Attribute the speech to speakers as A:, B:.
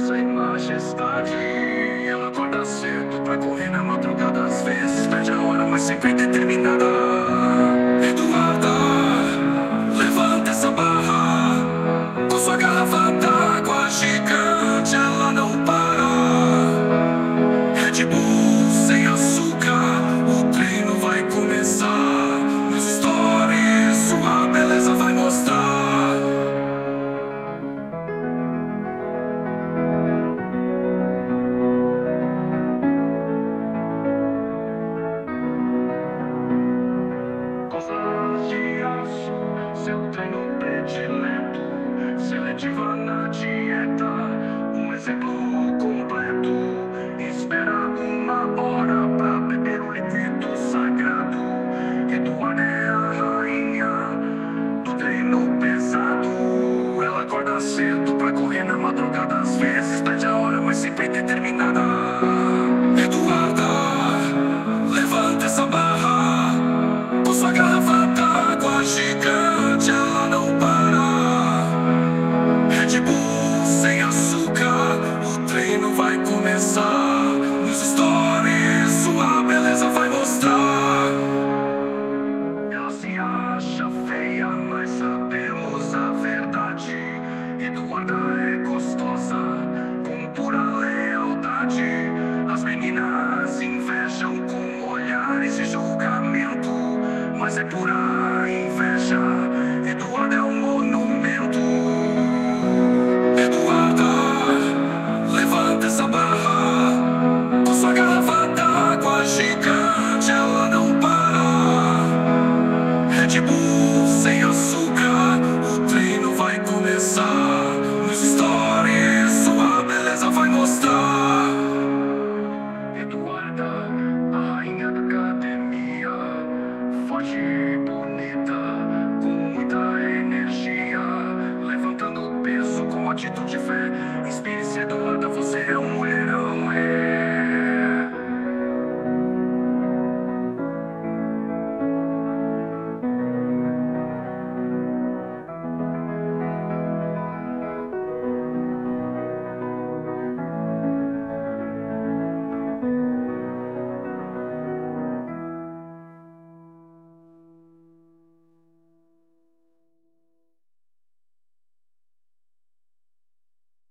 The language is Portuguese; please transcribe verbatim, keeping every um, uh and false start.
A: força e majestade. Ela acorda cedo pra correr na madrugada. Às vezes perde a hora, mas sempre é determinada. Eduarda, levanta essa barra. Com sua garrafa d'água gigante, ela não para. Red Bull sem açúcar, o treino vai começar. Nos stories, sua beleza vai mostrar. Costas de aço, seu treino predileto. Seletiva na dieta, um exemplo completo. Espera uma hora pra beber o líquido sagrado. Eduarda é a rainha do treino pesado. Ela acorda cedo pra correr na madrugada. Às vezes perde a hora, mas sempre determinada.